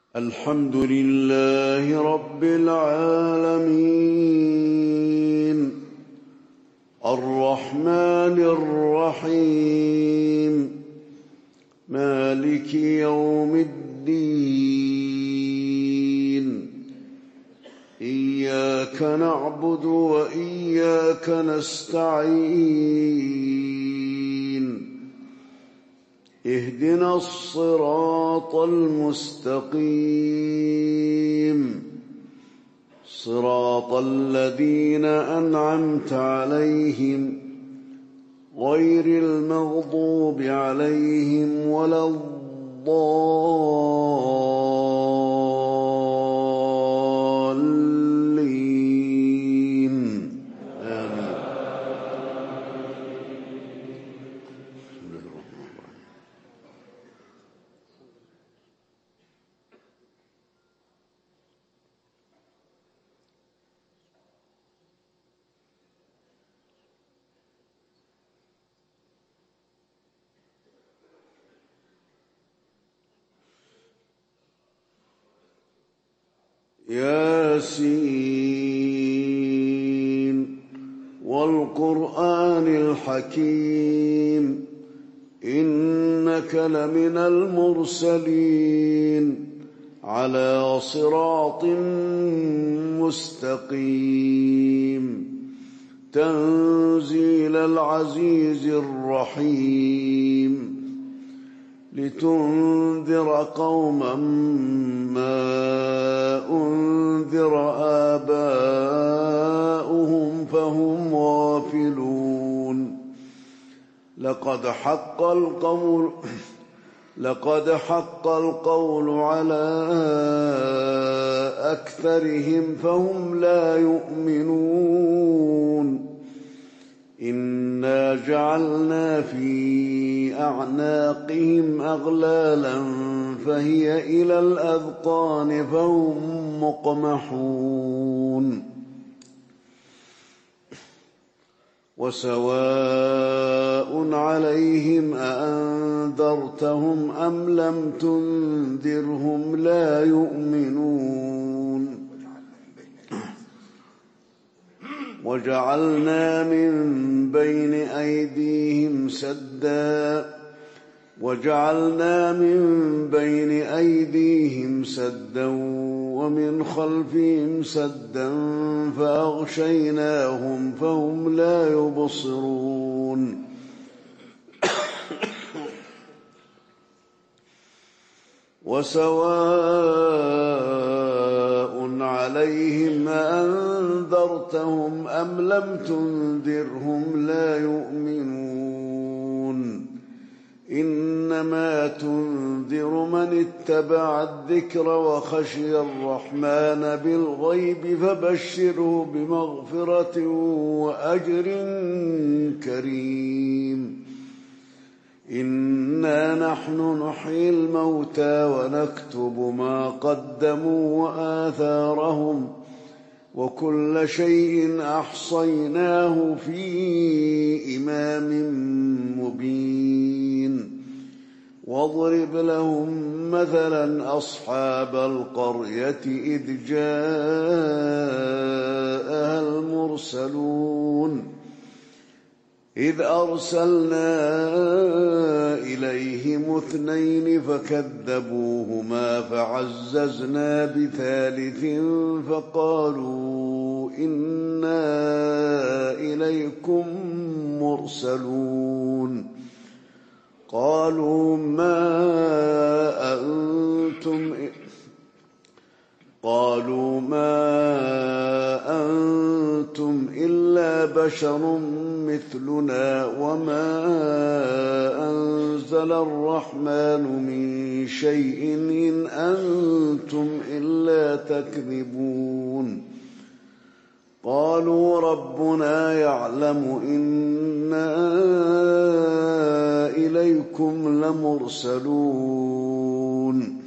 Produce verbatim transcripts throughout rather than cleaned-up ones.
الحمد لله رب العالمين الرحمن الرحيم مالك يوم الدين إياك نعبد وإياك نستعين اهدنا الصراط المستقيم صراط الذين أنعمت عليهم غير المغضوب عليهم ولا الضالين آمين. ياسين والقرآن الحكيم إنك لمن المرسلين على صراط مستقيم تنزيل العزيز الرحيم لتنذر قوما ما أنذر آباؤهم فهم غافلون لقد حق القول لقد حق القول على أكثرهم فهم لا يؤمنون إنا جعلنا في أعناقهم أغلالا فهي إلى الأذقان فهم مقمحون وسواء عليهم أأنذرتهم أم لم تنذرهم لا يؤمنون وجعلنا من بين أيديهم سدا وجعلنا من بين أيديهم سدا ومن خلفهم سدا فأغشيناهم فهم لا يبصرون وسواء عليهم أأنذرتهم أم لم تنذرهم لا يؤمنون إنما تنذر من اتبع الذكر وخشي الرحمن بالغيب فبشره بمغفرة وأجر كريم إنا نحن نحيي الموتى ونكتب ما قدموا وآثارهم وكل شيء أحصيناه في إمام مبين واضرب لهم مثلا أصحاب القرية إذ جاءها المرسلون إذ أرسلنا إليهم اثنين فكذبوهما فعززنا بثالث فقالوا إنا إليكم مرسلون قالوا ما أنتم قالوا ما أنتم إلا بشر مثلنا وما أنزل الرحمن من شيء إن أنتم إلا تكذبون قالوا ربنا يعلم إنا إليكم لمرسلون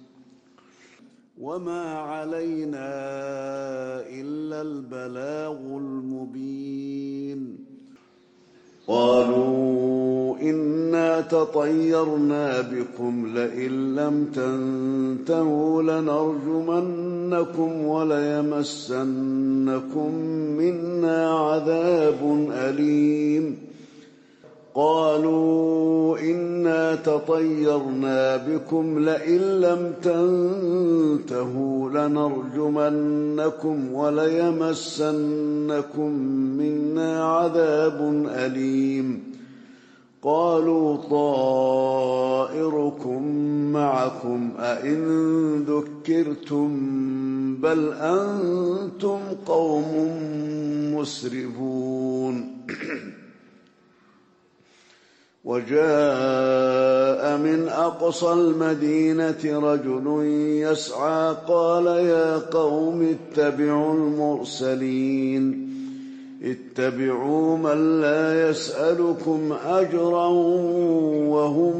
وما علينا إلا البلاغ المبين قالوا إنا إنا تطيرنا بكم لئن لم تنتهوا لنرجمنكم وليمسنكم منا عذاب أليم قالوا إنا تطيرنا بكم لئن لم تنتهوا لنرجمنكم وليمسنكم منا عذاب أليم قالوا طائركم معكم أئن ذكرتم بل أنتم قوم مسرفون وجاء من أقصى المدينة رجل يسعى قال يا قوم اتبعوا المرسلين اتبعوا من لا يسألكم أجرا وهم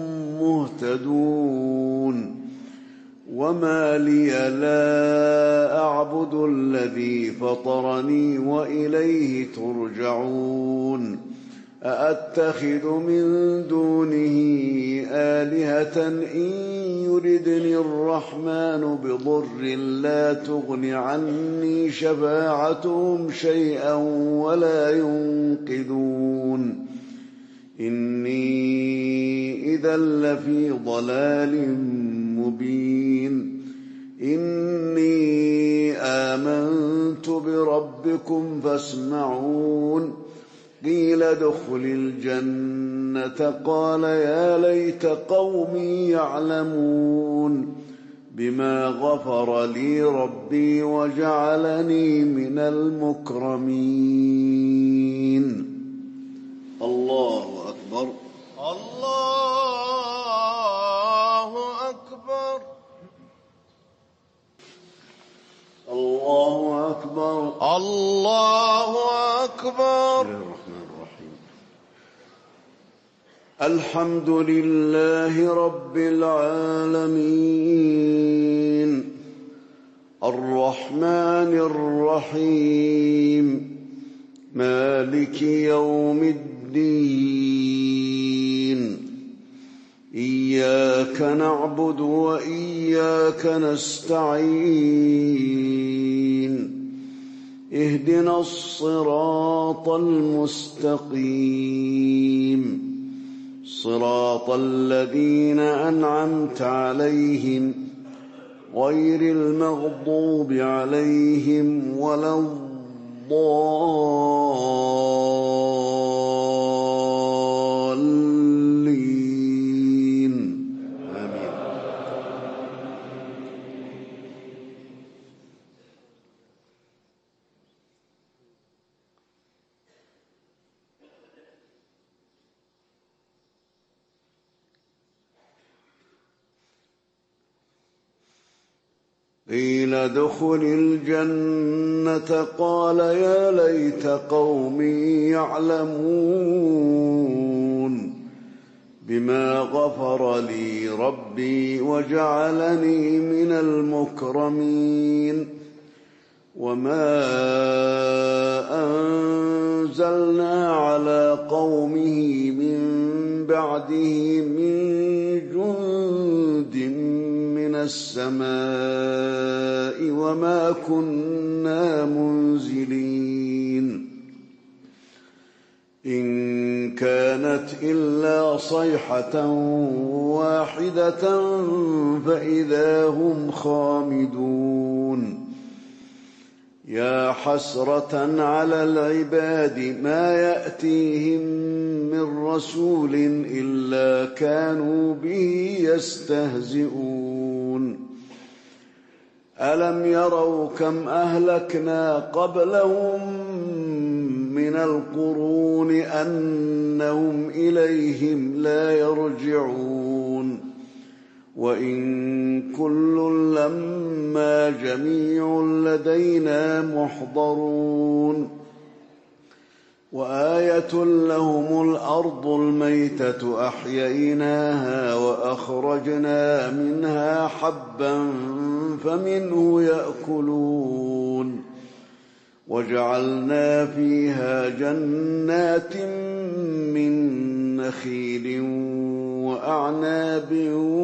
مهتدون وما لي لا أعبد الذي فطرني وإليه ترجعون أأتخذ من دونه آلهة إن يردني الرحمن بضر لا تغن عني شفاعتهم شيئا ولا ينقذون إني إذا لفي ضلال مبين إني آمنت بربكم فاسمعون قيل ادخل الجنة قال يا ليت قومي يعلمون بما غفر لي ربي وجعلني من المكرمين الله أكبر الله أكبر الله أكبر الله أكبر. الحمد لله رب العالمين الرحمن الرحيم مالك يوم الدين إياك نعبد وإياك نستعين اهدنا الصراط المستقيم صراط الذين أنعمت عليهم غير المغضوب عليهم ولا الضالين آمين. قيل ادخل الجنة قال يا ليت قومي يعلمون بما غفر لي ربي وجعلني من المكرمين وما أنزلنا على قومه من بعده من جند من السماء وما كنا منزلين إن كانت إلا صيحة واحدة فإذا هم خامدون يا حسرة على العباد ما يأتيهم من رسول إلا كانوا به يستهزئون ألم يروا كم أهلكنا قبلهم من القرون أنهم إليهم لا يرجعون وإن كل لما جميع لدينا محضرون وآية لهم الأرض الميتة أحييناها وأخرجنا منها حبا فمنه يأكلون وجعلنا فيها جنات من نخيل وأعناب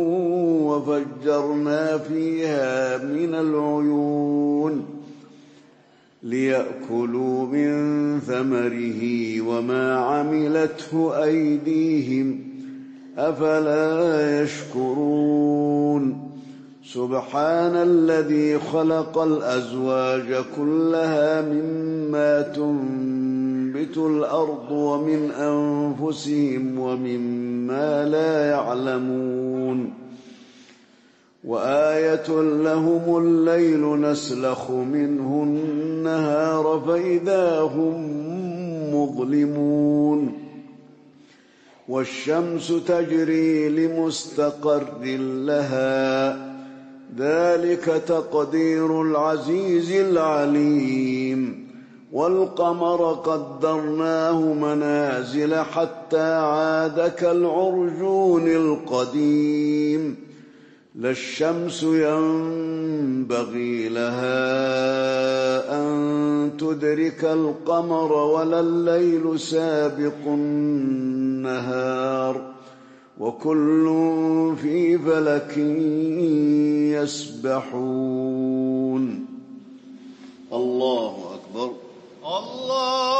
وفجرنا فيها من العيون ليأكلوا من ثمره وما عملته أيديهم أفلا يشكرون سبحان الذي خلق الأزواج كلها مما تنبت الأرض ومن أنفسهم ومما لا يعلمون وآية لهم الليل نسلخ منه النهار فإذا هم مظلمون والشمس تجري لمستقر لها ذلك تقدير العزيز العليم والقمر قدرناه منازل حتى عاد كالعرجون القديم لا الشمس ينبغي لها أن تدرك القمر ولا الليل سابق النهار وكل في فلك يسبحون الله أكبر الله